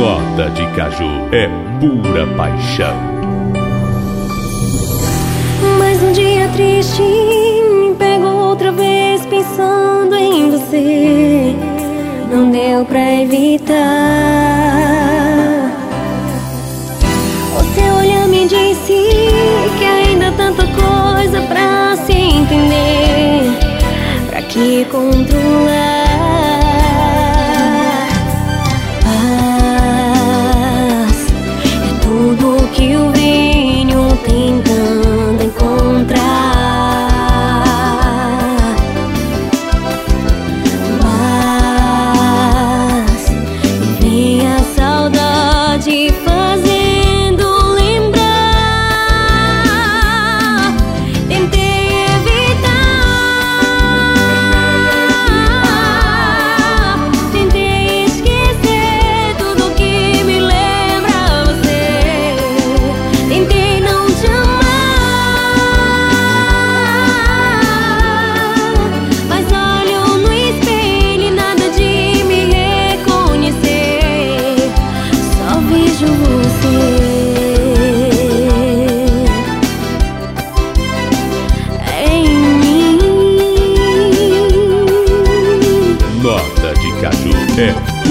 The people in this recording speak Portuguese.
Nota de caju é pura paixão. Mais um dia triste me pegou outra vez pensando em você. Não deu pra evitar. O seu olhar me disse que ainda há tanta coisa pra se entender, pra que controlar. Que eu venho tentando encontrar, mas vem a saudade fazendo lembrar. Tentei evitar, tentei esquecer tudo que me lembra você. Tentei não te amar, mas olho no espelho e nada de me reconhecer. Só vejo você em mim. Nota de caju é